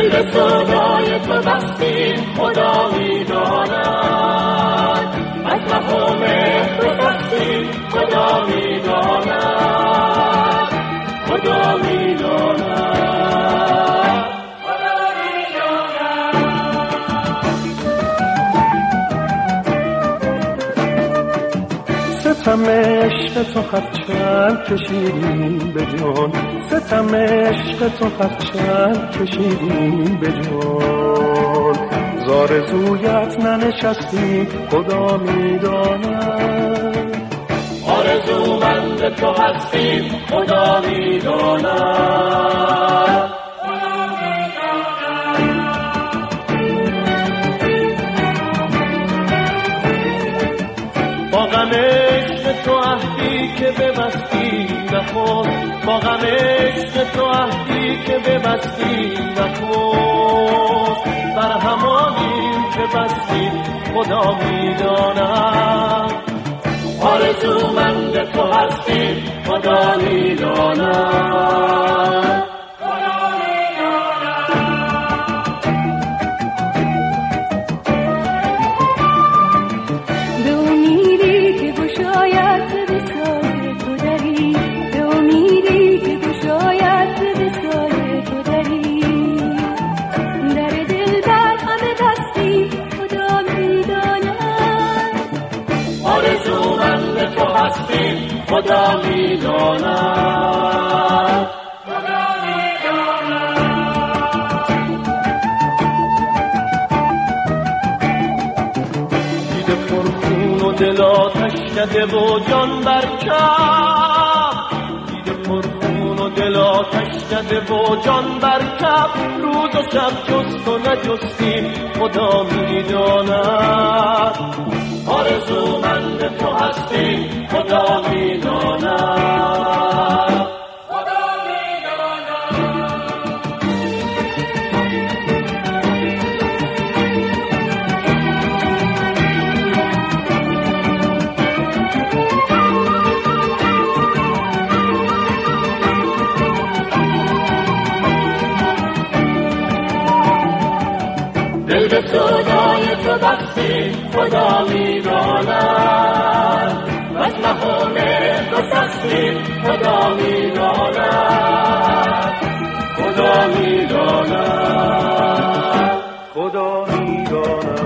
دل به سودای تو بستیم خدا میداند، از مفهوم تو بستیم خدا میداند، خدا میداند، خدا میداند. ستم عشق تو هرچند کشیدیم به جان، ستم عشق تو هرچند کشیدیم به جان، زارزویت ننشستیم خدا میداند، آرزومند تو هستیم خدا میداند، خدا میداند. با غم عشق تو عهدی که ببستی نخست، با غم عشق تو عهدی که ببستی نخست، بر همانیم که بستیم خدا میداند، آرزومند تو هستیم خدا میداند، خدا میداند. به امیدی که گشاید به سایه تو دری، به امیدی که گشاید به سایه تو دری، در دل بر همه بستی خدا میداند، آرزومند تو هستیم خدا میداند، خدا میداند. دیده پرخون و دل آتش کده و جان برکف، دیده پرخون و دل آتش کده و جان برکف، روز و شب جست و نجستیم خدا میداند، آرزومند تو هستیم خدا میداند، خدا میداند. دل به سودای تو بستیم خدا میداند، از مفهوم تو بستیم خدا میداند، خدا میداند، خدا میداند.